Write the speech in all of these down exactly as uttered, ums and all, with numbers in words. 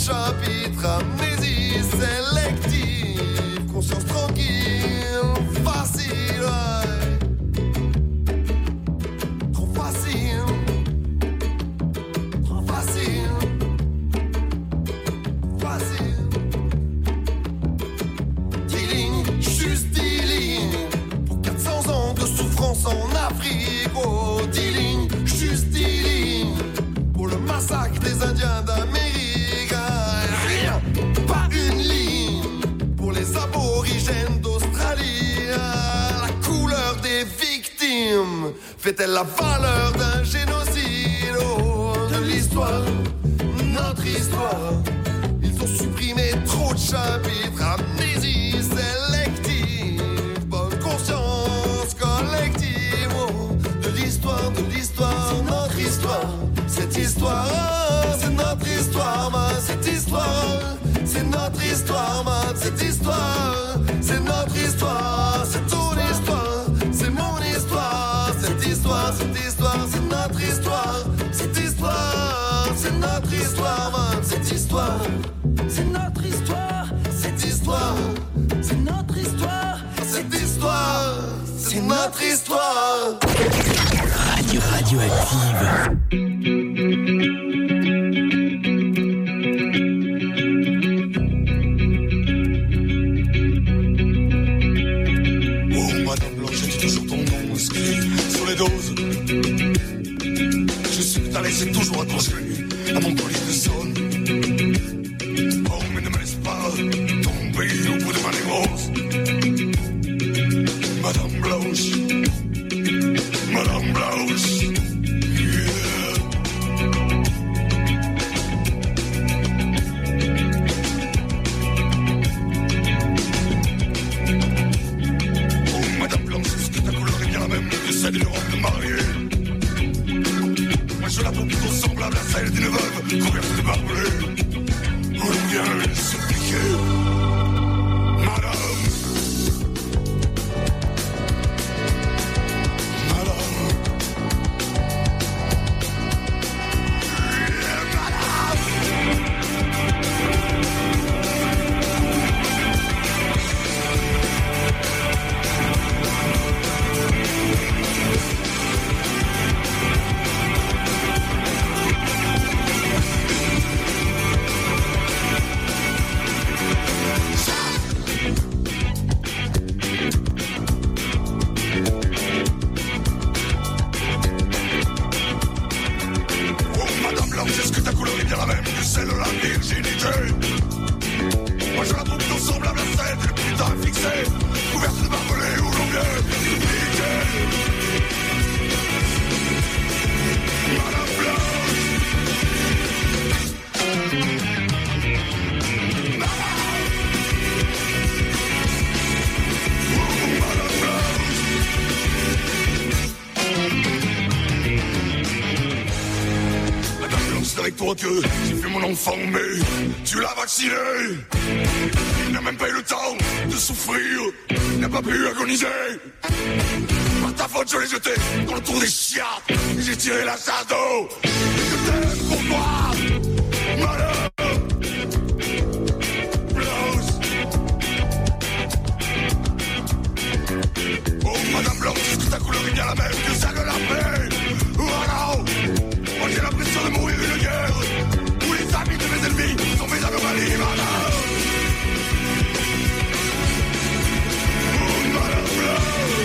chapitre, amnésie sélective, conscience tranquille, facile, ouais. Trop facile, trop facile, facile. Dix lignes, juste dix lignes, pour quatre cents ans de souffrance en Afrique. Oh, dix lignes, juste dix lignes, pour le massacre des Indiens d'Amérique. Rien, pas une ligne, pour les aborigènes d'Australie. La couleur des victimes fait-elle la valeur d'un génocide? Oh, de l'histoire, notre histoire. Ils ont supprimé trop de chapitres, amnésie sélective, bonne conscience collective. Oh, de l'histoire, de l'histoire, notre histoire. Cette histoire, c'est notre histoire, man. Cette histoire, c'est notre histoire, man. Cette histoire, c'est notre histoire. C'est ton histoire, c'est mon histoire. Cette histoire, cette histoire, c'est notre histoire. Cette histoire, c'est notre histoire, man. Cette histoire, c'est notre histoire. Cette histoire, c'est notre histoire. Cette histoire, c'est notre histoire. Radio Radioactive. C'est toujours accroché à mon collier de zone. Oh, mais ne me laisse pas tomber au bout de ma névrose. Madame Blanche, Madame Blanche, yeah. Oh, Madame Blanche, est-ce que ta couleur est bien la même que celle d'une robe de mariée? Je la trouve plutôt semblable à celle d'une veuve couverte de barbelés. Où l'on vient suppliquer, Madame, Madame, yeah, Madame. Celle de la virginité. Moi je la trouve plutôt semblable à celle d'une putain fixée, couverte de barbelés où l'on vient suppliquer. Madame Blanche, Madame, oh, Madame Blanche. Madame Blanche, c'est avec toi que j'ai fait mon enfant, mais tu l'as vacciné. Il n'a même pas eu le temps de souffrir, il n'a pas pu agoniser. Par ta faute, je l'ai jeté dans le trou des chiens et j'ai tiré la chasse d'eau. Je t'aime pour toi, Madame Blanche. Oh, Madame Blanche, est-ce que ta couleur est bien la même que celle de la paix? Oh non, moi j'ai l'impression de mourir une guerre où les amis de mes ennemis sont mes anomalies, Madame. Oh, Madame Blanche.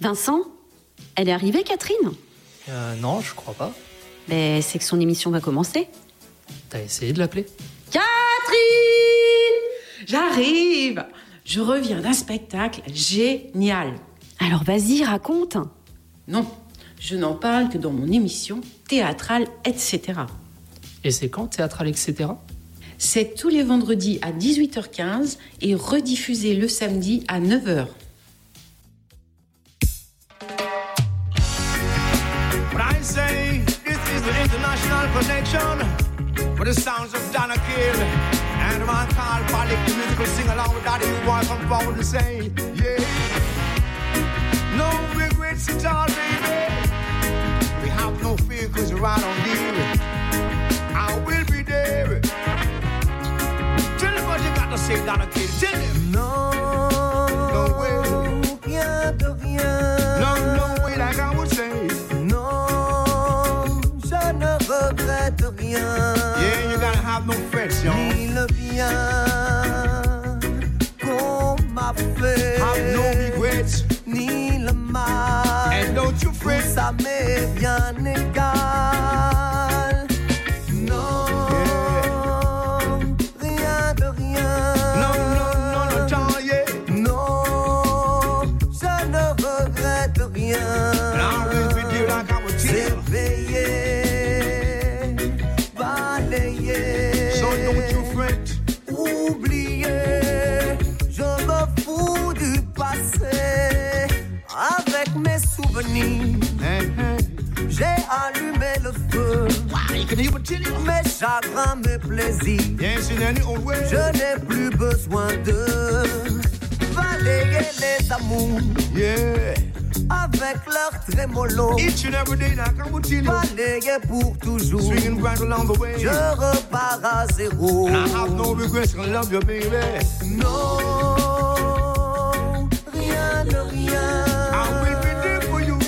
Vincent, elle est arrivée, Catherine ? Euh, non, je crois pas. Ben, c'est que son émission va commencer. T'as essayé de l'appeler ? Catherine ! J'arrive ! Je reviens d'un spectacle génial. Alors vas-y, raconte. Non, je n'en parle que dans mon émission théâtrale, et cetera. Et c'est quand, théâtral, et cetera ? C'est tous les vendredis à dix-huit heures quinze et rediffusé le samedi à neuf heures. When I say this is the international connection with the sounds of Donna Kill and man called Pollock, the musical sing along with Daddy Boy come forward and say, yeah, no regrets at all, baby. We have no fear cause you're right on dear. I will be there. Tell them what you got to say, Donna Kill. Tell them. Non, No way. rien de rien. No, no way like I would say. Non, je ne regrette rien. Yeah, you gotta have no frets, y'all. Ni le bien qu'on m'a fait. Have no regrets. Ni le mal. And don't you Tout fret. ça m'est bien égal. Non, rien de rien. No, no, no, no, John, yeah. Non, je ne regrette rien. And I always be there like I would tell you. S'éveiller, balayer, So don't you fret. oublier. Je me fous du passé. Avec mes souvenirs, Hey, hey. j'ai allumé le feu. Why? Can you tell you? Mes chagrins, mes plaisirs. You ain't seen any old way. Je n'ai plus besoin de balayer les amours Yeah. avec leur trémolo. Each and every day, like I would tell you. Balayer pour toujours. Swinging right along the way. Je repars à zéro. And I have no regrets, I love you, baby. Non, rien de rien. I will be there for you.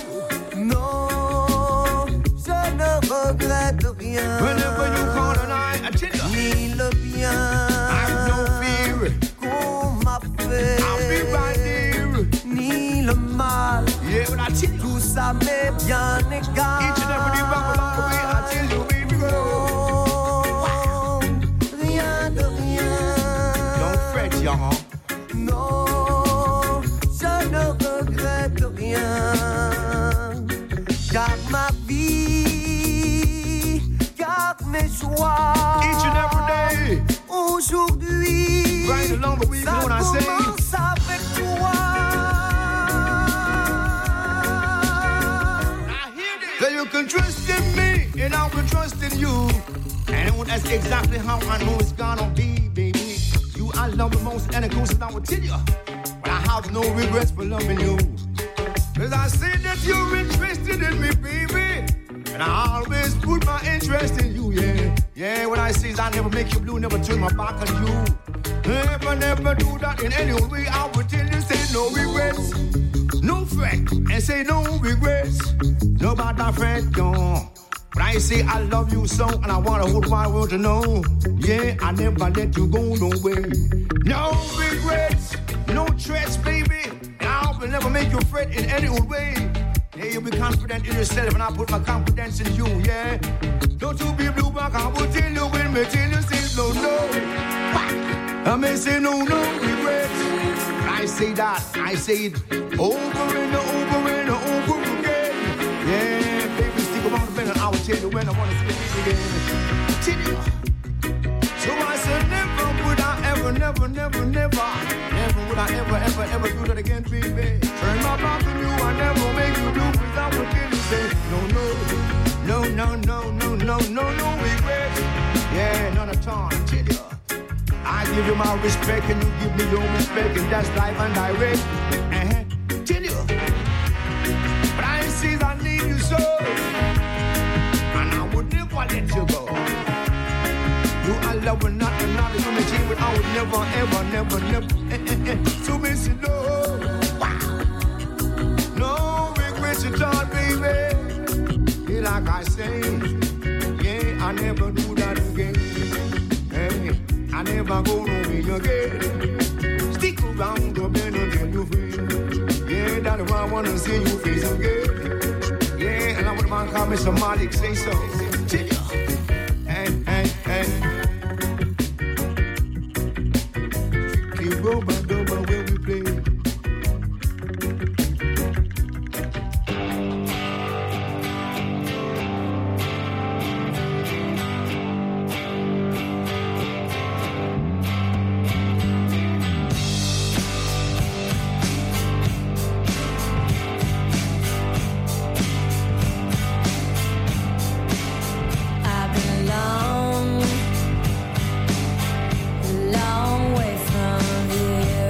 Non, je ne regrette rien. Whenever you call and I, I tell you. Ni le bien I have no fear. qu'on m'a fait. I'll be right there. Ni le mal. Yeah, but I tell you. Tout ça m'est bien égal. Each and every day, rock along the way, I tell you, baby girl. Non, rien de rien. Don't fret, y'all. Non, je ne regrette rien. Car ma vie, car mes joies. Each and every day. Aujourd'hui, Right along the way, you ça know what I say? commence avec toi. So you can trust in me, and I will trust in you. And that's exactly how I know it's gonna be, baby. You I love the most, and of course I will tell you. But I have no regrets for loving you. Cause I see that you're interested in me, baby. And I always put my interest in you, yeah. Yeah, what I say is I never make you blue, never turn my back on you. Never, never do that in any way. I will tell you, say no regrets. No fret, and say no regrets. Nobody fret, no. But I say I love you so, and I want the whole wide world to know. Yeah, I never let you go no way. No regrets, no threats, baby. And I will never make you fret in any old way. Yeah, you be confident in yourself, and I put my confidence in you, yeah. Don't you be blue back, I will tell you when me tell you say no, no. I may say no, no regrets. I say that, I say it over and over and over again. Yeah, baby, stick around the bend and I will tell you when I want to speak it again. Tell you. So I said never would I ever, never, never, never, never would I ever, ever, ever do that again, baby. Turn my back on you, I never make you blue, cause I will tell you, say, no, no, no, no, no, no, no, no, no regrets. Yeah, none at all, tell you. I give you my respect and you give me your respect, and that's life and direct. Uh-huh. Tell you. But I see I need you so, and I would never let you go. You I love and not another you may change, but I would never, ever, never, never. Eh, eh, eh. So me say no. Wow. No regrets at all, baby. Yeah, like I say, yeah, I never do that again. Hey. I never go no me again. Stick around the bend until you free. Yeah, that's why I want wanna see you face again. Yeah, and I'm with my call Mister Malik, say so. Hey, hey, hey. Keep going, doba when we play. Long way from here.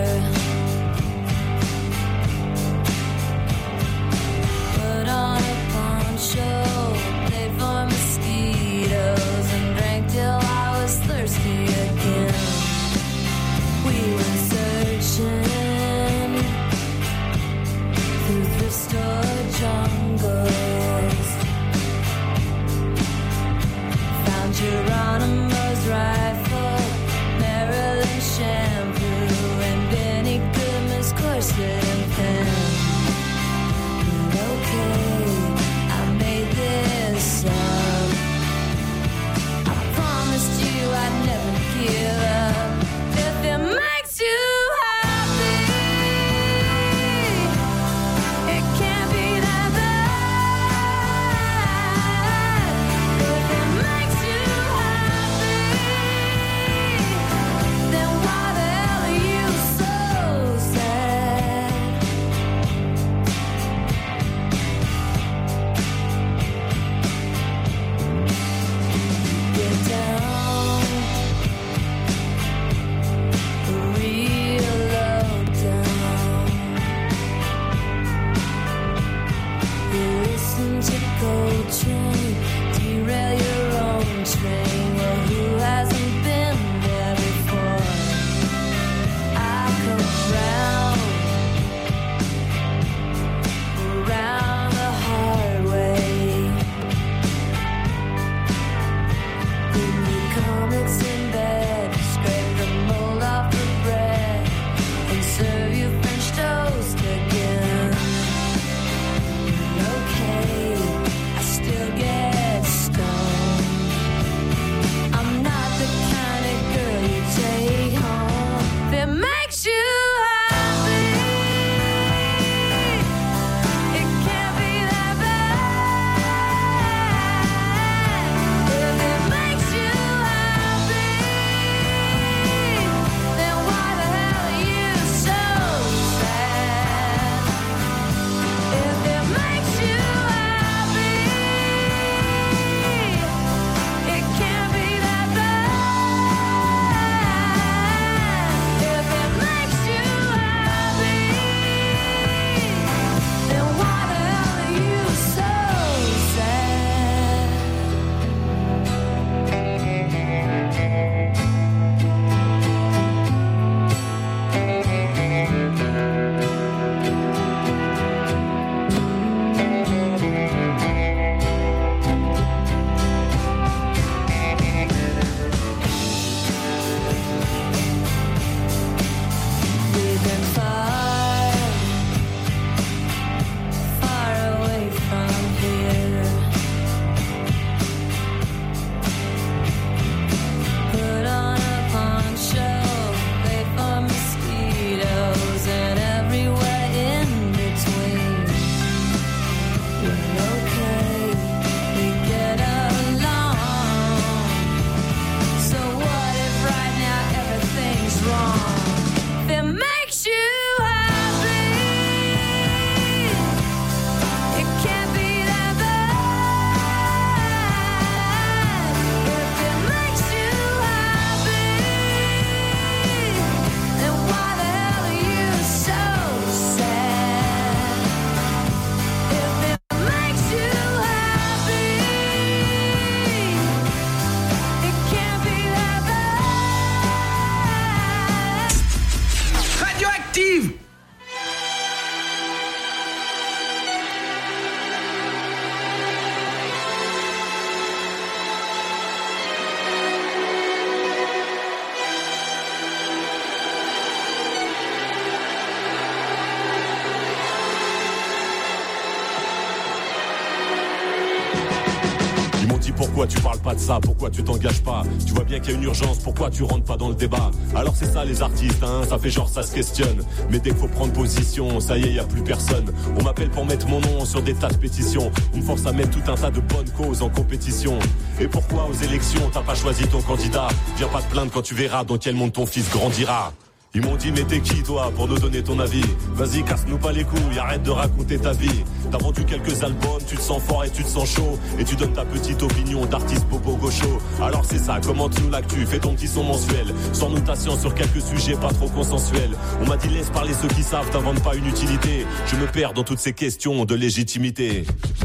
Pourquoi tu parles pas de ça? Pourquoi tu t'engages pas? Tu vois bien qu'il y a une urgence, pourquoi tu rentres pas dans le débat? Alors c'est ça les artistes, hein, ça fait genre ça se questionne. Mais dès qu'il faut prendre position, ça y est, y a plus personne. On m'appelle pour mettre mon nom sur des tas de pétitions. On me force à mettre tout un tas de bonnes causes en compétition. Et pourquoi aux élections t'as pas choisi ton candidat? Viens pas te plaindre quand tu verras dans quel monde ton fils grandira. Ils m'ont dit mais t'es qui toi pour nous donner ton avis? Vas-y casse-nous pas les couilles, arrête de raconter ta vie. T'as vendu quelques albums, tu te sens fort et tu te sens chaud. Et tu donnes ta petite opinion d'artiste popo gaucho. Alors c'est ça, commente-nous l'actu, fais ton petit son mensuel. Sans notation sur quelques sujets pas trop consensuels. On m'a dit laisse parler ceux qui savent, t'inventes pas une utilité. Je me perds dans toutes ces questions de légitimité.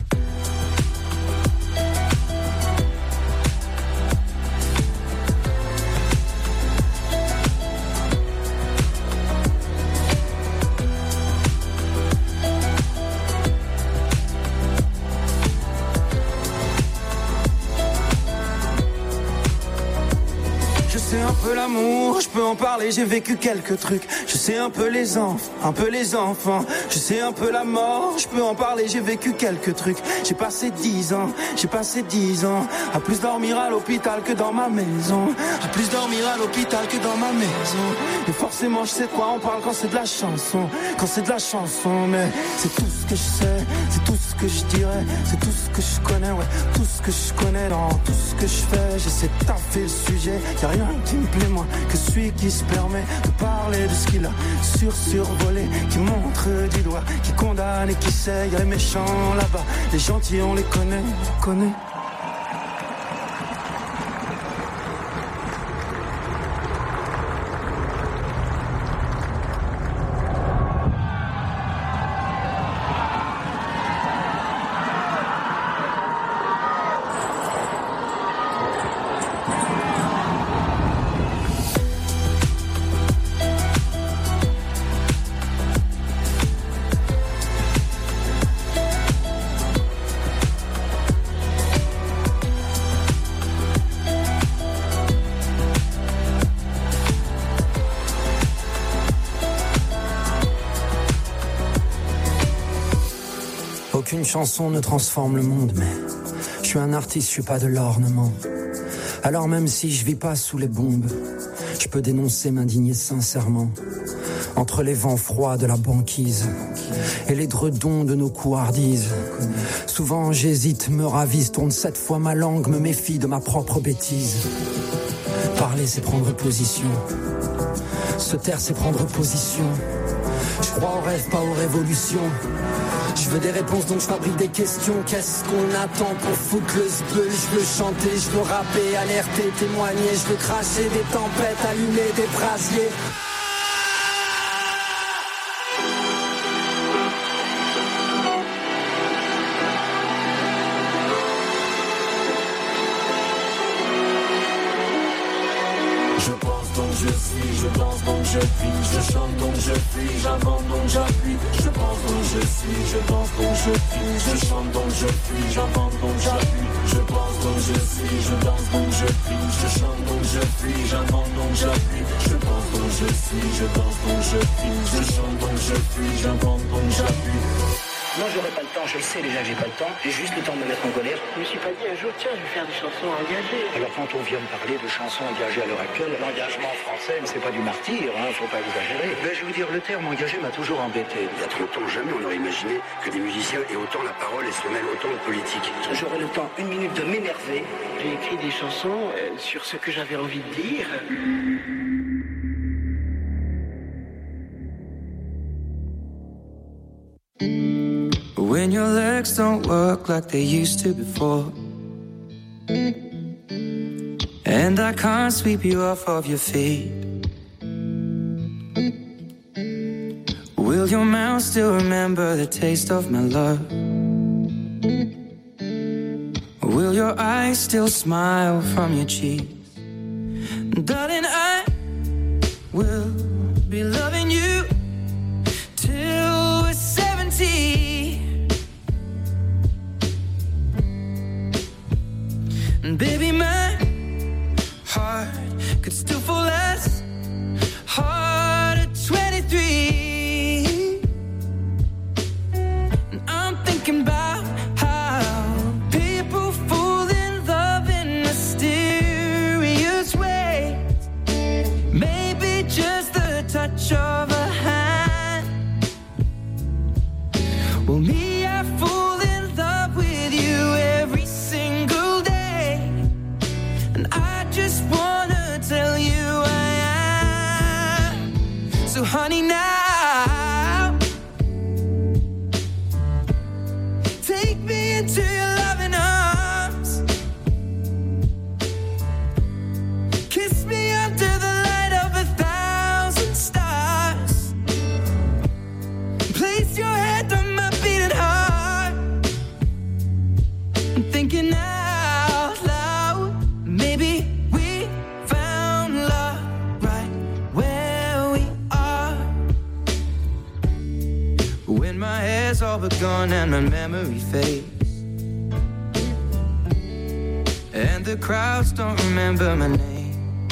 L'amour, je peux en parler, j'ai vécu quelques trucs. Je sais un peu les enfants, un peu les enfants. Je sais un peu la mort, je peux en parler, j'ai vécu quelques trucs. J'ai passé dix ans, j'ai passé dix ans à plus dormir à l'hôpital que dans ma maison. À plus dormir à l'hôpital que dans ma maison. Et forcément je sais de quoi on parle quand c'est de la chanson. Quand c'est de la chanson, mais c'est tout ce que je sais, c'est tout ce que je dirais, c'est tout ce que je connais, ouais. Tout ce que je connais dans tout ce que je fais. J'essaie de taffer le sujet, y'a rien qui me plaît moins que celui qui se permet de parler de ce qu'il a sur-survolé, qui montre du doigt, qui condamne et qui sait. Y'a les méchants là-bas, les gentils on les connaît, on connaît. Aucune chanson ne transforme le monde, mais je suis un artiste, je suis pas de l'ornement. Alors même si je vis pas sous les bombes, je peux dénoncer, m'indigner sincèrement. Entre les vents froids de la banquise et les dredons de nos couardises, souvent j'hésite, me ravise, tourne sept fois ma langue, me méfie de ma propre bêtise. Parler c'est prendre position, se taire c'est prendre position. Je crois aux rêves, pas aux révolutions. Je veux des réponses donc je fabrique des questions. Qu'est-ce qu'on attend pour foutre le sbeul? Je veux chanter, je veux rapper, alerter, témoigner. Je veux cracher des tempêtes, allumer des brasiers. Je pense donc je suis, je danse donc je crie, je chante donc je fuis, j'invente donc j'appuie. Je pense donc je suis, je danse donc je crie, je chante donc je fuis, j'invente donc j'appuie. Je pense donc je suis, je danse donc je crie, je chante donc je fuis, j'invente donc j'appuie. Je pense donc je suis, je danse donc je crie, je chante donc je fuis, j'invente donc j'appuie. Non, j'aurai pas le temps, je le sais déjà que j'ai pas le temps, j'ai juste le temps de me mettre en colère. Je me suis pas dit un jour, tiens, je vais faire des chansons engagées. Alors quand on vient me parler de chansons engagées à l'heure actuelle, l'engagement français, c'est pas du martyr, hein, faut pas exagérer. Ben, je vais vous dire, le terme engagé m'a toujours embêté. Il y a trente ans, jamais on aurait imaginé que des musiciens aient autant la parole et se mêlent autant de politique. J'aurai le temps, une minute, de m'énerver. J'ai écrit des chansons euh, sur ce que j'avais envie de dire. When your legs don't work like they used to before, and I can't sweep you off of your feet, will your mouth still remember the taste of my love? Will your eyes still smile from your cheeks? Darling, I will be loving you till we're seventy. And baby, my heart could still fall as hard at twenty-three. And I'm thinking about how people fall in love much of a hand. Well, me, I fall in love with you every single day, and I just wanna tell you I am. So honey, now take me into your loving arms. Kiss me under the light of a thousand stars. Place your head on my beating heart. I'm thinking out loud, maybe we found love right where we are. When my hair's all but gone and my memory fades, and the crowds don't remember my name,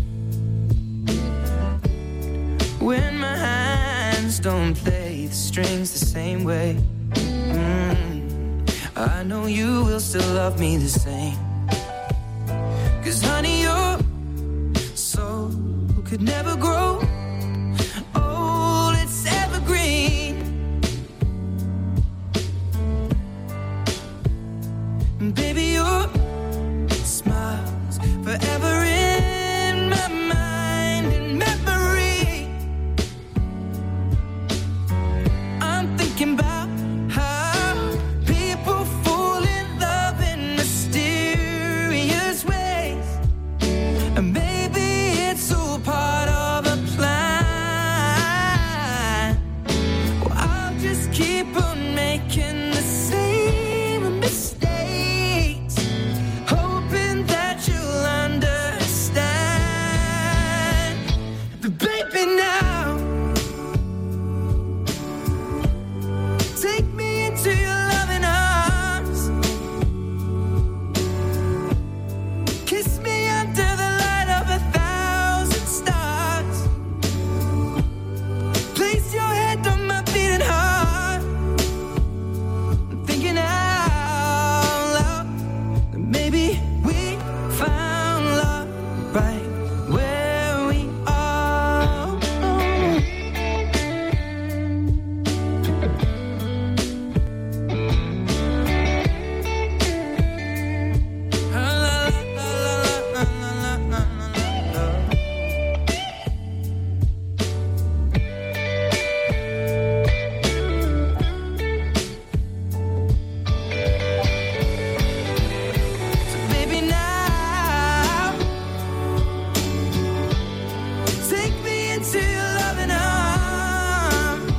when my hands don't play the strings the same way, mm, I know you will still love me the same. Cause honey, your soul could never grow old, it's evergreen. And baby, your smile's forever in my mind and memory. I'm thinking about how people fall in love in mysterious ways, and maybe it's all part of a plan. Well, I'll just keep on making the same mistakes, hoping that you'll understand. But baby, now take me into your loving arms. Kiss me under the light of a thousand stars. Place your head on my beating heart. I'm thinking out loud that maybe we found love right where we are. So baby, now take me into your loving arms.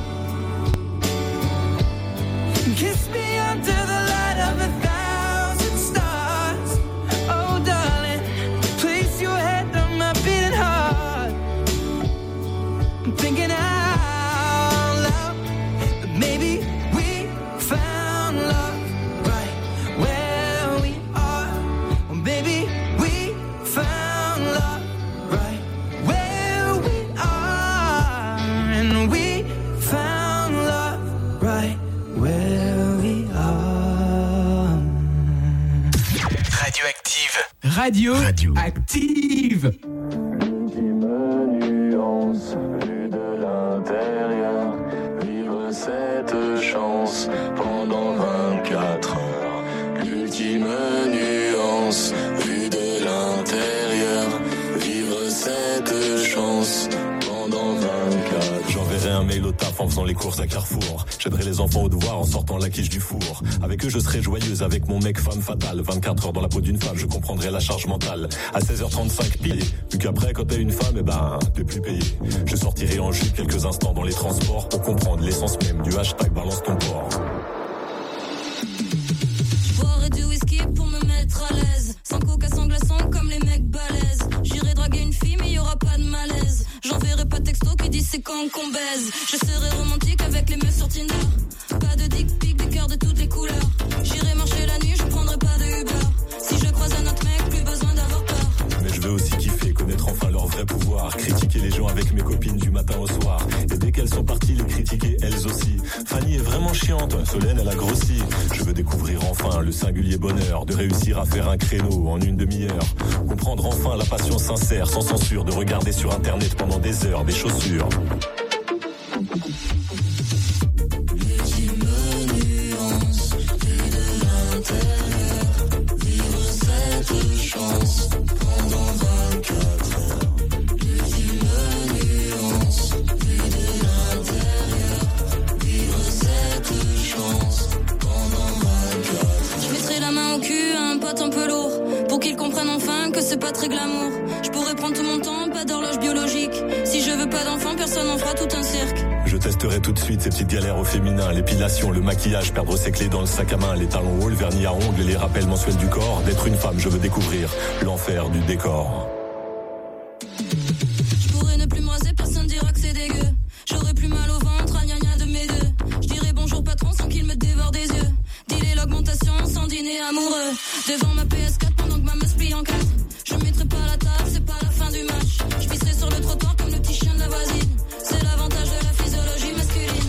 Kiss me under the light of a thousand stars. Oh, darling, place your head on my beating heart. I'm thinking out loud that maybe we found love right where we are. Or maybe we found love right where we are. And we found love right where we are. Radioactive. Radio, Radio. Active. Nuance vue de l'intérieur, vivre cette chance pendant vingt-quatre heures. L'ultime nuance vue de l'intérieur, vivre cette chance pendant vingt-quatre. J'enverrai un mail au taf en faisant les courses à Carrefour. J'aiderai les enfants au devoir en sortant la quiche du four. Avec eux je serai joyeuse, avec mon mec femme fatale. vingt-quatre heures dans la peau d'une femme, je comprendrai la charge mentale. À seize heures trente-cinq payé, vu qu'après quand t'es une femme, eh ben t'es plus payé. Je sortirai en jus quelques instants dans les transports pour comprendre l'essence même du hashtag balance ton port. Boire du whisky pour me mettre à l'aise, sans coca, sans glaçon comme les mecs balèzes. J'irai draguer une fille mais y aura pas de malaise. J'enverrai pas de texto qui dit c'est quand qu'on baise. Je serai romantique avec les meufs sur Tinder. Pas de dick pic, des cœurs de toutes les couleurs. J'irai marcher la nuit, je prendrai pas de Uber. Si je croise un autre mec, plus besoin d'avoir peur. Mais je veux aussi kiffer, connaître enfin leur vrai pouvoir. Critiquer les gens avec mes copines du matin au soir. Et dès qu'elles sont parties, les critiquer elles aussi. Fanny est vraiment tellement chiante. Solène, elle a grossi. Je veux découvrir enfin le singulier bonheur de réussir à faire un créneau en une demi-heure. Comprendre enfin la passion sincère, sans censure, de regarder sur internet pendant des heures des chaussures. Chance pendant vingt-quatre heures. L'ultime nuance, vue de l'intérieur. Vivre cette chance pendant vingt-quatre heures. Je mettrai la main au cul à un pote un peu lourd pour qu'il comprenne enfin que c'est pas très glamour. Je pourrais prendre tout mon temps, pas d'horloge biologique. Si je veux pas d'enfant, personne en fera tout un cirque. Je testerai tout de suite ces petites galères au féminin. L'épilation, le maquillage, perdre ses clés dans le sac à main. Les talons hauts, le vernis à ongles et les rappels mensuels du corps. D'être une femme, je veux découvrir l'enfer du décor. Je pourrais ne plus me raser, personne dira que c'est dégueu. J'aurais plus mal au ventre, à gna gna de mes deux. Je dirais bonjour patron sans qu'il me dévore des yeux. Dealer l'augmentation sans dîner amoureux. Devant ma P S quatre pendant que ma meuf plie en quatre. Je mettrai pas la table, c'est pas la fin du match. Je pisserai sur le trottoir comme le petit chien de la voisine. C'est l'avantage de la physiologie masculine.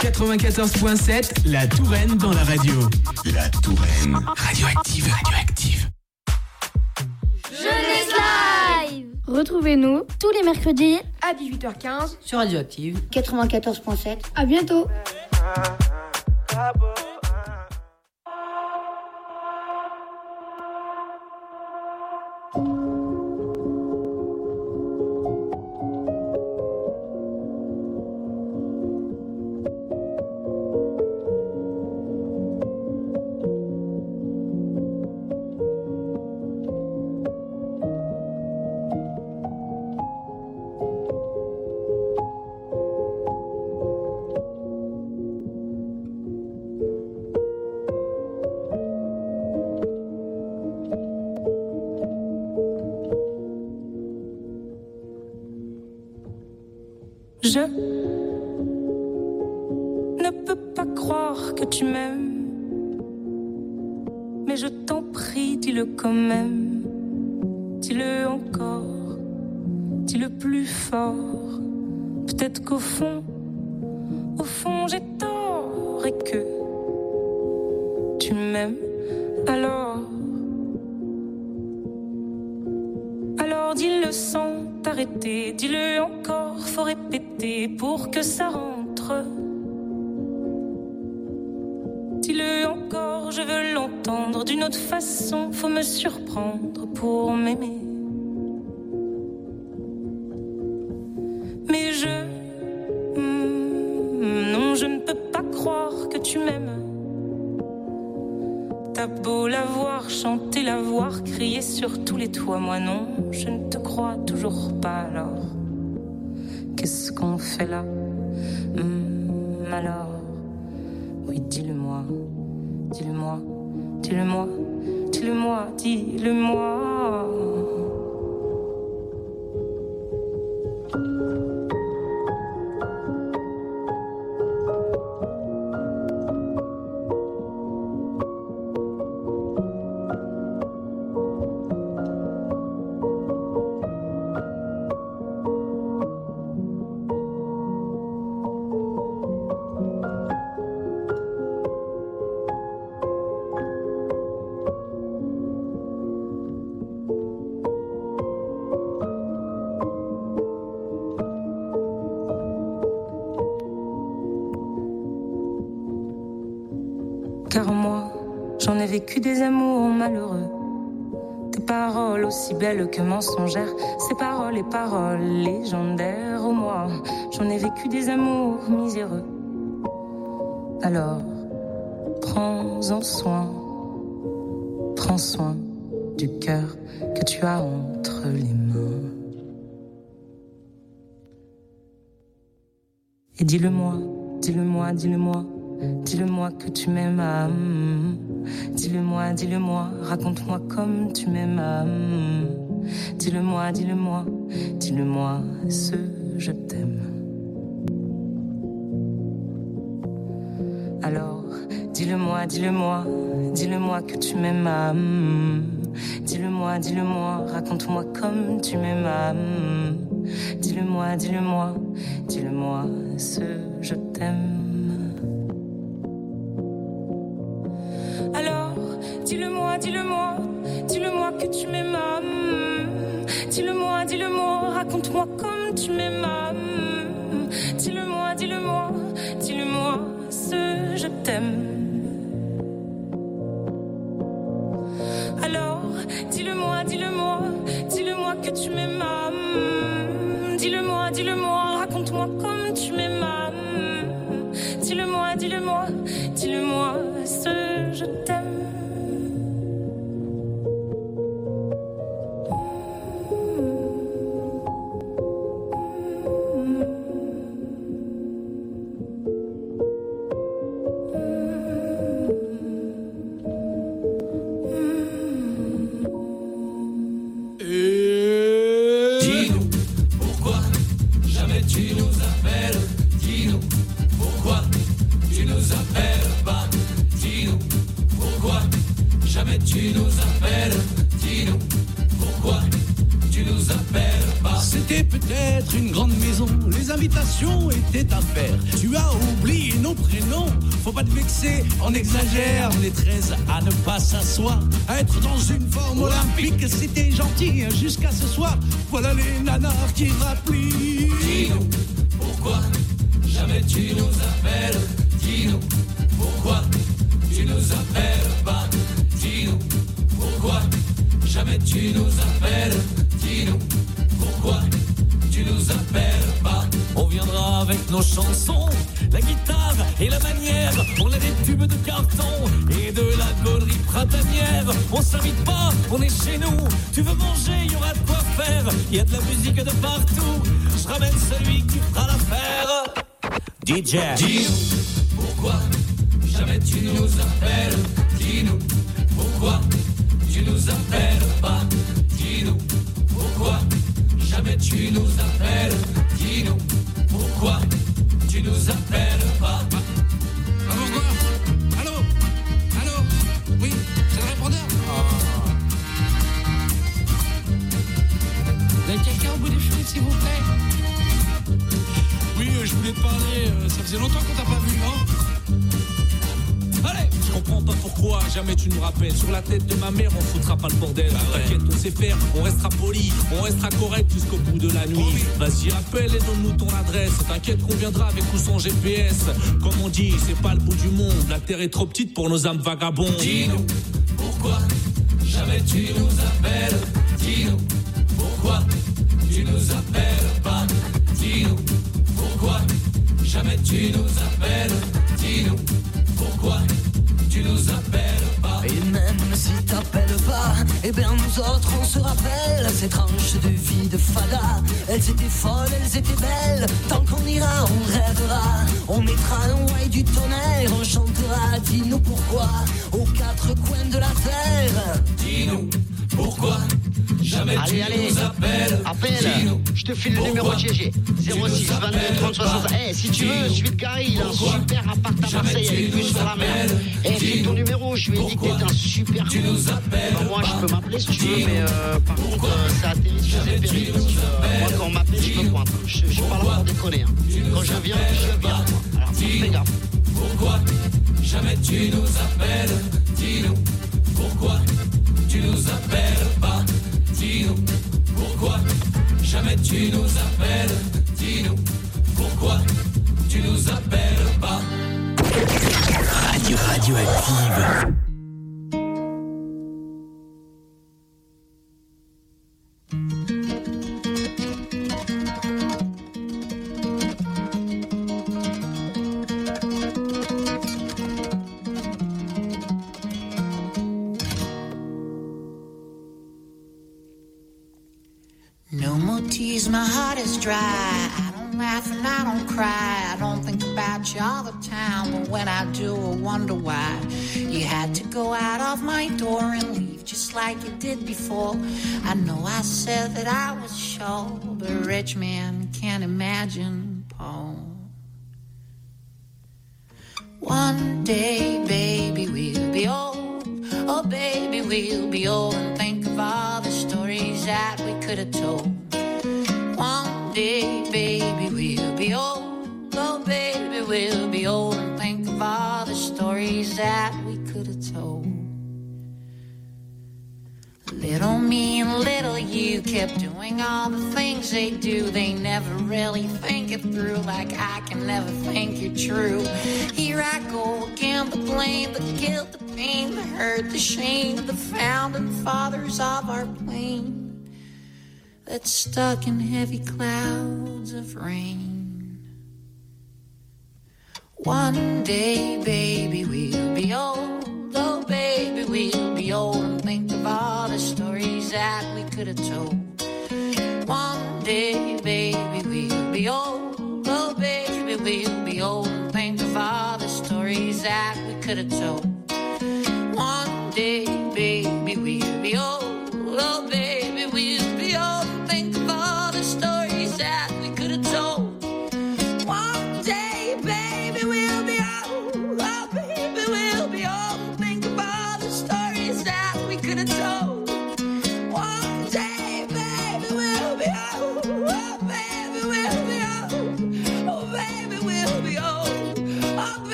quatre-vingt-quatorze point sept, la Touraine dans la radio. La Touraine. Radioactive, radioactive. Jeunesse Live. Retrouvez-nous tous les mercredis à dix-huit heures quinze sur Radioactive quatre-vingt-quatorze point sept. À bientôt. Je ne peux pas croire que tu m'aimes, mais je t'en prie, dis-le quand même. Dis-le encore, dis-le plus fort. Peut-être qu'au fond, au fond j'ai tort et que tu m'aimes alors. Alors dis-le sans t'arrêter, dis-le encore, faut répéter pour que ça rentre. Dis-le encore, je veux l'entendre d'une autre façon, faut me surprendre pour m'aimer. Mais je... Mm, non, je ne peux pas croire que tu m'aimes. T'as beau l'avoir chanté, l'avoir crié sur tous les toits, moi non, je ne te crois toujours pas alors. Qu'est-ce qu'on fait là? Mmh, alors, oui, dis-le-moi, dis-le-moi, dis-le-moi, dis-le-moi, dis-le-moi. Car moi, j'en ai vécu des amours malheureux. Des paroles aussi belles que mensongères, ces paroles et paroles légendaires. Oh moi, j'en ai vécu des amours miséreux. Alors, prends-en soin, prends soin du cœur que tu as entre les mains. Et dis-le-moi, dis-le-moi, dis-le-moi. Dis-le-moi que tu m'aimes, ah, mm, dis-le-moi, dis-le-moi, raconte-moi comme tu m'aimes, ah, mm, dis-le-moi, dis-le-moi, dis-le-moi ce je t'aime. Alors, dis-le-moi, dis-le-moi, dis-le-moi que tu m'aimes, ah, mm, dis-le-moi, dis-le-moi, raconte-moi comme tu m'aimes, ah, mm, dis-le-moi, dis-le-moi, dis-le-moi ce je t'aime. Alors, dis-le-moi, dis-le-moi, dis-le-moi que tu m'aimes, mmh. Dis-le-moi, dis-le-moi, raconte-moi comme tu m'aimes, mmh. Dis-le-moi, dis-le-moi, dis-le-moi ce je t'aime. Alors, dis-le-moi, dis-le-moi, dis-le-moi que tu m'aimes, mmh. Dis-le-moi, dis-le-moi, raconte-moi comme tu m'aimes, mmh. Dis-le-moi, dis-le-moi, dis-le-moi ce je t'aime. Dis-nous pourquoi jamais tu nous appelles. Dis-nous pourquoi tu nous appelles pas. Dis-nous pourquoi jamais tu nous appelles. Dis-nous pourquoi tu nous appelles pas. C'est c'était peut-être une grande maison. Les invitations étaient à faire. Tu as oublié nos prénoms. Faut pas te vexer, on exagère. On est treize à ne pas s'asseoir, à être dans une forme olympique. C'était gentil jusqu'à ce soir. Voilà les nanars qui rapplient. Dis-nous pourquoi jamais tu nous appelles. Dis-nous pourquoi tu nous appelles pas. Dis-nous pourquoi jamais tu nous appelles. Dis-nous pourquoi tu nous appelles pas. On viendra avec nos chansons, la guitare et la manière. On a des tubes de carton et de la gaulerie printanière. On s'invite pas, on est chez nous. Tu veux manger, il y aura de quoi faire. Il y a de la musique de partout. Je ramène celui qui fera l'affaire. D J. Dis-nous pourquoi jamais tu nous appelles. Dis-nous pourquoi tu nous appelles pas. Dis-nous pourquoi jamais tu nous appelles. Dis-nous pourquoi tu nous appelles pas. Allô, quoi? Allô? Allô? Oui, c'est le répondeur? Oh. Vous avez quelqu'un au bout du fil, s'il vous plaît? Oui, euh, je voulais te parler. Euh, ça faisait longtemps qu'on t'a pas vu, non? Allez! Je comprends pas pourquoi jamais tu nous rappelles. Sur la tête de ma mère, on foutra pas le bordel. Bah ouais. T'inquiète, on sait faire, on restera poli, on restera correct jusqu'au bout de la nuit. Oh oui. Vas-y, rappelle et donne-nous ton adresse. T'inquiète qu'on viendra avec ou sans G P S. Comme on dit, c'est pas le bout du monde. La terre est trop petite pour nos âmes vagabondes. Dis-nous pourquoi jamais tu nous appelles. Dis-nous pourquoi tu nous appelles pas. Dis-nous pourquoi jamais tu nous appelles. Dis-nous pourquoi tu nous appelles pas. Et même si t'appelles pas, eh bien nous autres on se rappelle ces tranches de vie de fada. Elles étaient folles, elles étaient belles. Tant qu'on ira, on rêvera. On mettra un way du tonnerre, on chantera. Dis-nous pourquoi, aux quatre coins de la terre. Dis-nous pourquoi jamais allez, tu allez. nous appelles. Appelle, je te file le numéro de G G. zéro six vingt-deux trente soixante. Eh, si tu veux, je suis le Gary, il a un super appart à Marseille avec vue sur la mer. Eh, file ton numéro, je lui ai dit que t'es un super tu nous appelles. Bah, moi, je peux m'appeler si tu veux, mais euh, par contre, euh, ça atterrit sur ces périls. Euh, moi, quand on m'appelle, je peux pointer. Je, je parle pas pour déconner. Hein. Quand je viens, je viens. Alors, fais gaffe. Pourquoi jamais tu nous appelles. Dis-nous pourquoi tu nous appelles pas. Dis-nous pourquoi jamais tu nous appelles. Dis-nous pourquoi tu nous appelles pas. Radio Radioactive. No more tears, my heart is dry. I don't laugh and I don't cry. I don't think about you all the time, but when I do, I wonder why you had to go out of my door and leave just like you did before. I know I said that I was sure, but a rich man can't imagine Paul. One day, baby, we'll be old. Oh, baby, we'll be old and think of all the stories that we could have told. One day, baby, we'll be old. Oh, baby, we'll be old and think of all the stories that we could have told. Little me and little you kept doing all the things they do. They never really think it through, like I can never think you're true. Here I go again, the blame, the guilt, the pain, the hurt, the shame, the founding fathers of our plane that's stuck in heavy clouds of rain. One day, baby, we'll be old. Oh, baby, we'll be old and think of all the stories that we could have told. One day, baby, we'll be old. Oh, baby, we'll be old and think of all the stories that we could have told. One day, baby, we'll be old. Oh, baby, we'll be old and think of all the stories that we could have told. One day, baby, we'll be old. Oh, baby, we'll be old and think of all the stories that we could have told. One day, baby, we'll be old. Oh,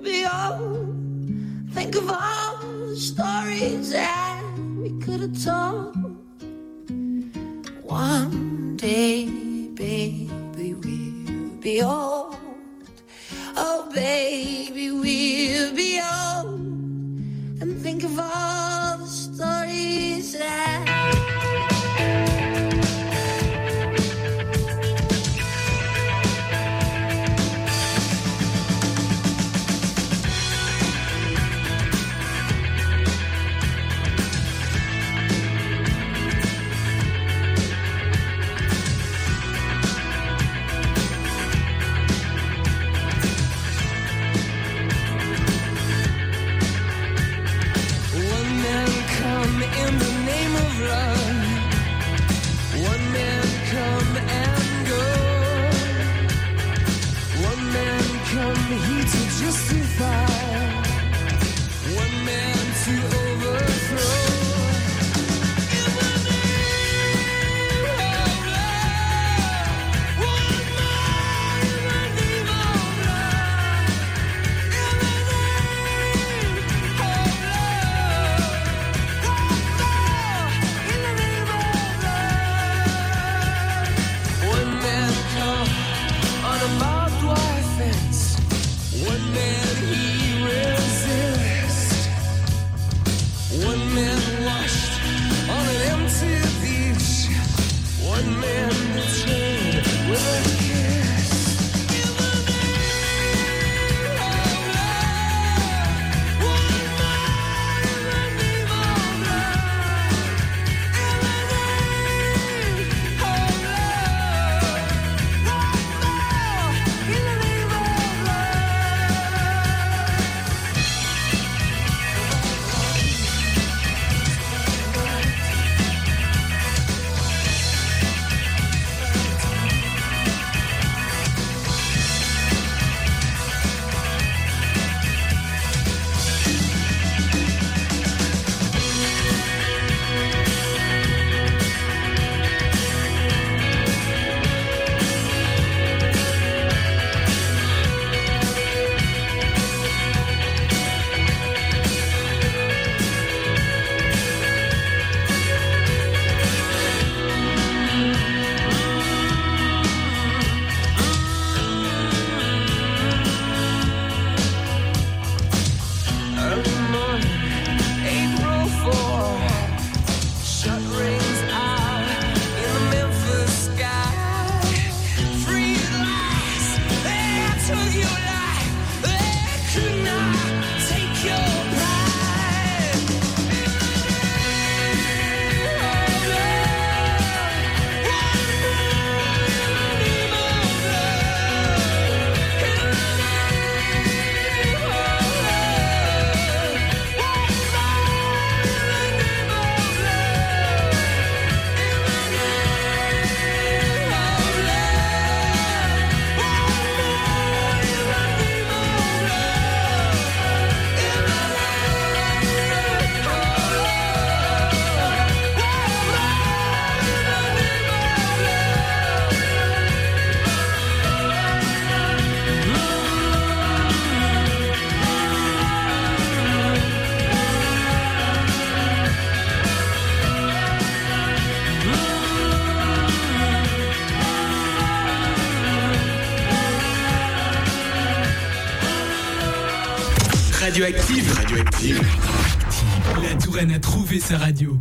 be old. Think of all the stories that we could have told. One day, baby, we'll be old. Oh, baby, we'll be old. And think of all the stories that in the name of love. One man come and go. One man come here to justify. One man to overthrow. In the name of love. One man in the name of love. In the name of love. One man come on a barbed wire fence. One man he resists. One man washed on an empty beach. One man betrayed with a kiss. In the name of love. One man in the name of love. In the name of love. One more in the name of early morning, April fourth. Shut rings out in the Memphis sky. Free lies, they took your life. They could not take your pride. In the name of love. One more in the name of love. In the name of love. One more in the name of love. In the name of love. One more in the name of love. In the name of Radioactive. Radioactive. La Touraine a trouvé sa radio.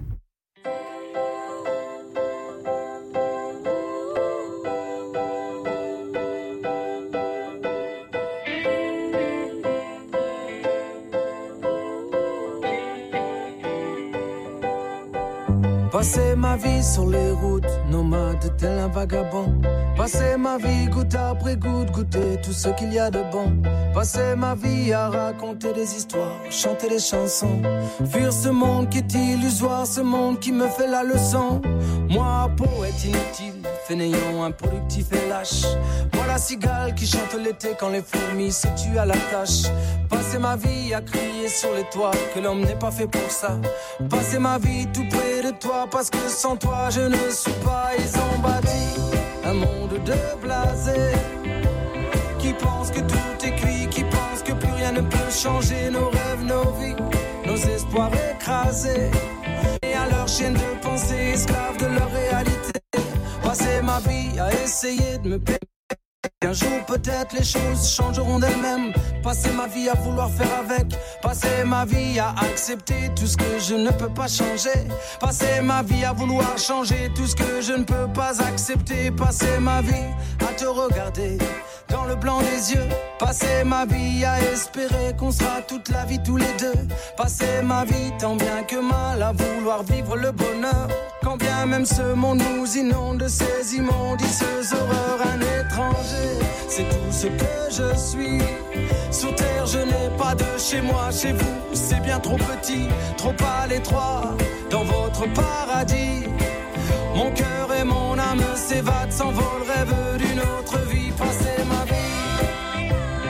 Passer ma vie sur les routes, nomade tel un vagabond. Passer ma vie goutte après goutte, goûter tout ce qu'il y a de bon. Passer ma vie à raconter des histoires, chanter des chansons. Fuir ce monde qui est illusoire, ce monde qui me fait la leçon. Moi, poète inutile, fainéant, improductif et lâche. Moi la cigale qui chante l'été quand les fourmis se tuent à la tâche. Passer ma vie à crier sur les toits que l'homme n'est pas fait pour ça. Passer ma vie tout près de toi parce que sans toi je ne suis pas. Ils ont bâti un monde de blasés qui pense que tout est cuit, qui pense que plus rien ne peut changer nos rêves, nos vies, nos espoirs écrasés. Et à leur chaîne de pensée, esclaves de leur réalité. Passer ma vie à essayer de me payer. Un jour peut-être les choses changeront d'elles-mêmes. Passer ma vie à vouloir faire avec. Passer ma vie à accepter tout ce que je ne peux pas changer. Passer ma vie à vouloir changer tout ce que je ne peux pas accepter. Passer ma vie à te regarder dans le blanc des yeux. Passer ma vie à espérer qu'on sera toute la vie tous les deux. Passer ma vie tant bien que mal à vouloir vivre le bonheur. Quand bien même ce monde nous inonde de ces immondicieuses horreurs. Un étranger, c'est tout ce que je suis. Sur terre je n'ai pas de chez moi, chez vous c'est bien trop petit, trop à l'étroit dans votre paradis. Mon cœur et mon âme s'évadent, s'envolent, rêvent d'une autre vie. Passer ma vie,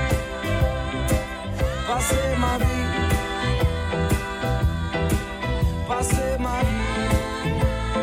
passer ma vie, passer ma vie,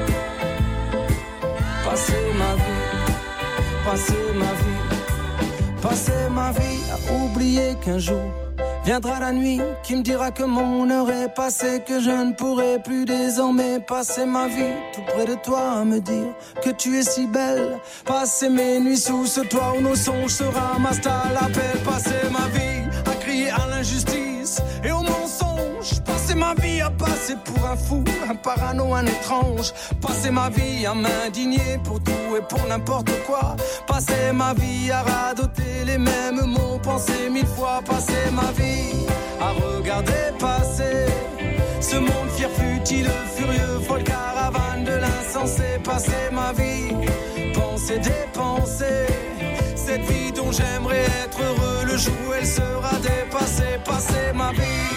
passer ma vie, passer ma vie, passer ma vie à oublier qu'un jour viendra la nuit qui me dira que mon heure est passée, que je ne pourrai plus désormais passer ma vie tout près de toi à me dire que tu es si belle. Passer mes nuits sous ce toit où nos songes se ramassent à l'appel. Passer ma vie à crier à l'injustice et au mensonge. Passer ma vie à passer pour un fou, un parano, un étrange. Passer ma vie à m'indigner pour tout et pour n'importe quoi. Passer ma vie à radoter les mêmes mots, penser mille fois. Passer ma vie à regarder passer ce monde fier, futile, furieux, folle caravane de l'insensé. Passer ma vie, penser, dépenser cette vie dont j'aimerais être heureux le jour où elle sera dépassée. Passer ma vie,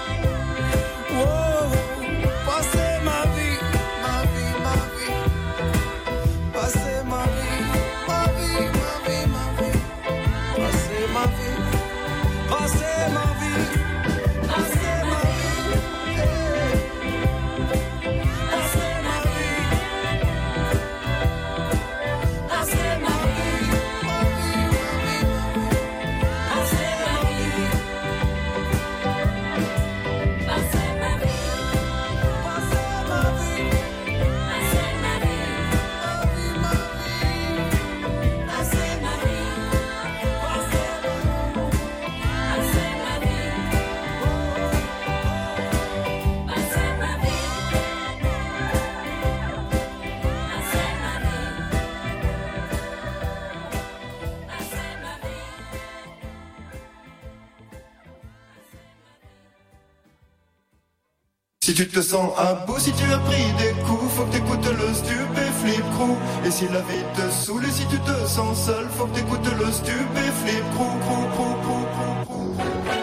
oh, passer ma vie, ma vie, ma vie, passer ma vie, ma vie, ma vie, ma vie, passer ma vie, passer ma vie, passer ma vie, hey. Passer ma vie, passer ma vie, ma vie, ma vie, passer ma vie, passer ma vie, passer ma vie, passer ma vie, ma vie, ma vie, passer ma Si tu te sens à bout, si tu as pris des coups, faut que t'écoutes le Stupéflip Crew. Et si la vie te saoule et si tu te sens seul, faut que t'écoutes le Stupéflip Crew, crew, crew, crew, crew, crew.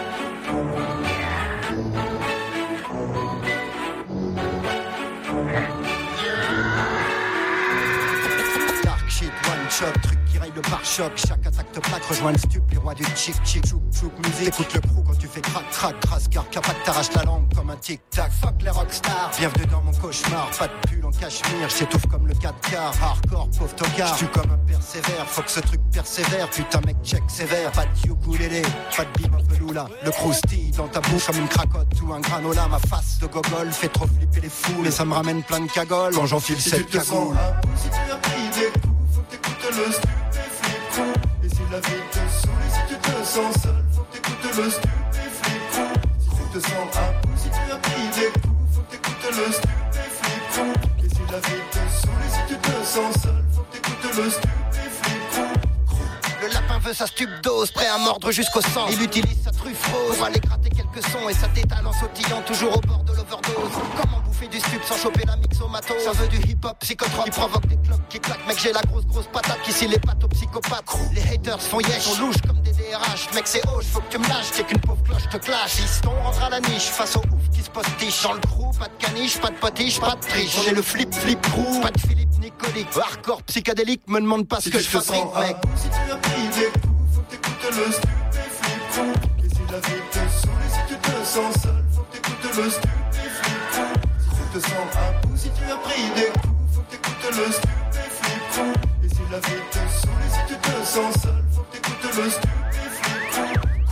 Dark shit, one shot, truc qui raye le pare-choc. Chaque attaque te plaque, rejoins le stup, les rois du chic chic. Chouk chouk musique, écoute le crew quand tu fais crac crac. Trace car capable t'arrache la langue comme un tic-tac. Fuck les rockstars, bienvenue dans mon cauchemar. Pas de pull en cachemire, j'étouffe comme le quatre quarts. Hardcore, pauvre tocard, j'tue comme un persévère. Faut que ce truc persévère, putain mec check sévère. Pas de ukulélé, pas de bim veloula. Le croustille dans ta bouche comme une cracotte ou un granola. Ma face de gogol fait trop flipper les fous. Et ça me ramène plein de cagoles quand j'enfile Si cette tu te sens cagoule. à bout, si tu as pris des coups, faut que t'écoutes le Stupéflip Crew. Et si la vie te saoule et si tu te sens seul, faut que t'écoutes le Stupéflip Crew. Si tu te sens à bout, si tu as pris des coups, faut que t'écoutes le Stupéflip Crew. Et si la vie te saoule et si tu te sens seul, faut que t'écoutes le Stupéflip Crew. Le lapin veut sa stupdose, prêt à mordre jusqu'au sang. Il utilise sa truffe rose pour aller gratter quelques sons. Et sa tétale en sautillant, toujours au bord de l'overdose. Comment bouffer du stup sans choper la mixomato? Ça veut du hip-hop psychotrope, il provoque des cloques qui claquent. Mec j'ai la grosse grosse patate, ici les pattes aux psychopathes. Les haters font yesh, on louche comme des D R H. Mec c'est hoche, faut que tu me lâches, t'es qu'une pauvre cloche te clash. Fiston rentre à la niche, face au ouf qui se postiche. Dans le crew, pas de caniche, pas de potiche, pas de triche. J'ai le flip flip crew, pas de Philippe Nicolique. Hardcore psychédélique, me demande pas ce Si que tu je te fabrique sens à mec. bout, si tu as pris des coups, faut que t'écoutes le Stupéflip Crew. Et si la vie te saoule et si tu te sens seul, faut que t'écoutes le Stupéflip Crew. Si tu te sens à bout, si tu as pris des coups, faut que t'écoutes le Stupéflip Crew. Et si la vie te saoule et si tu te sens seul, faut que t'écoutes le Stupéflip Crew.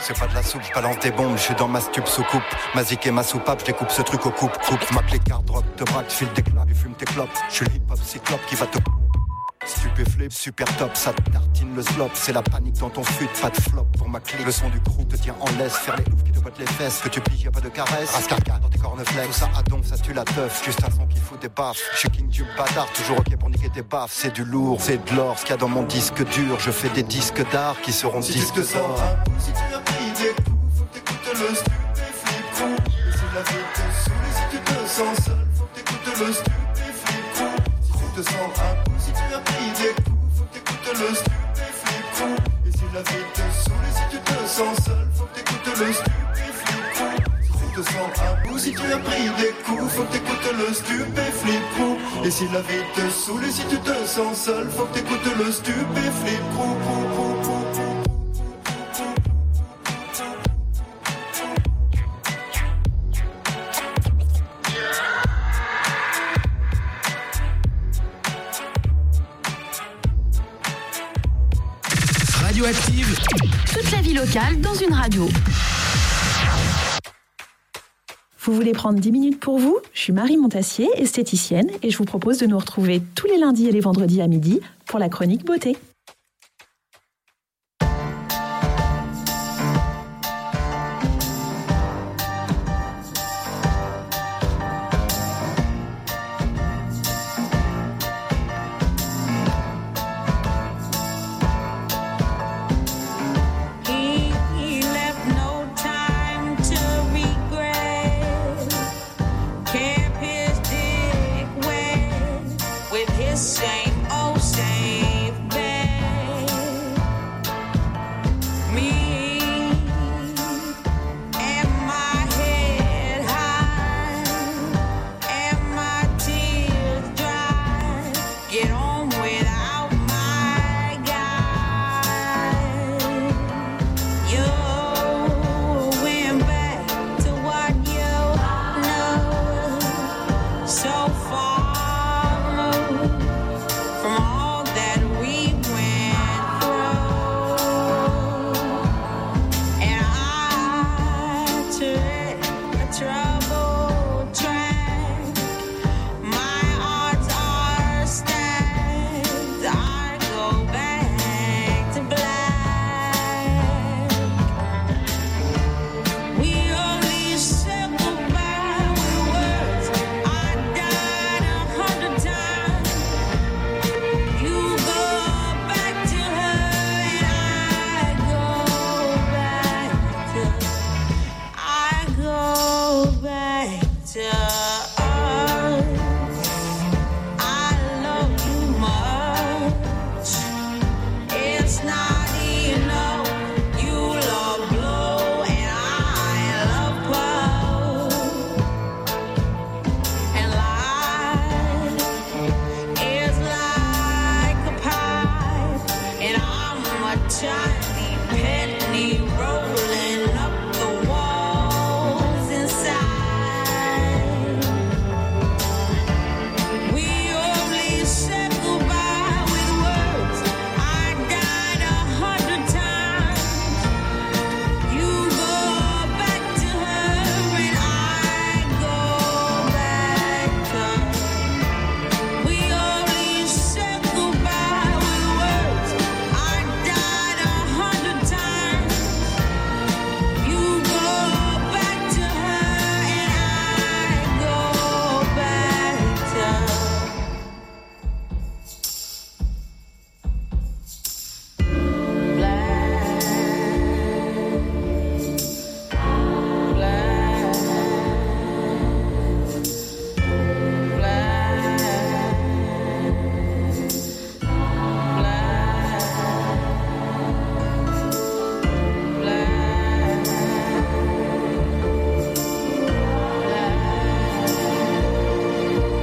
c'est pas de la soupe, je balance des bombes, je suis dans ma stup sous coupe. Ma zik et ma soupape, je découpe ce truc au coupe. Coupe, ma clé carte, drop, te braque, file des claps, fume tes clopes. Je suis le hip-hop cyclope qui va te... Stupéflip, super top, ça te tartine le slop. C'est la panique dans ton fut, pas de flop pour ma clé. Le son du crew te tient en laisse, faire les oufs qui te battent les fesses. Que tu plies, y'a pas de caresse. Rascarca dans tes corneflex. Tout ça à donf, ça tue la teuf. Juste un son qui fout des baffes. Je suis king du bâtard, toujours ok pour niquer tes baffes. C'est du lourd, c'est de l'or, ce qu'il y a dans mon disque dur. Je fais des disques d'art qui seront si disques d'or. Si tu as pris des coups, faut que t'écoutes le stupéflip crew. Et si la vie te saoule, et si tu te sens seul, faut que t'écoutes le stupéflip crew. Si tu te sens un coup, si tu as pris des coups, faut que t'écoutes le stupéflip crew. Et si la vie te saoule, et si tu te sens seul, faut que t'écoutes le stupéflip crew. Si tu te sens un coup, si tu as pris des coups, faut que t'écoutes le stupéflip crew. Et si la vie te saoule, et si tu te sens seul, faut que t'écoutes le stupéflip crew. Radioactive. Toute la vie locale dans une radio. Vous voulez prendre dix minutes pour vous ? Je suis Marie Montassier, esthéticienne, et je vous propose de nous retrouver tous les lundis et les vendredis à midi pour la chronique beauté.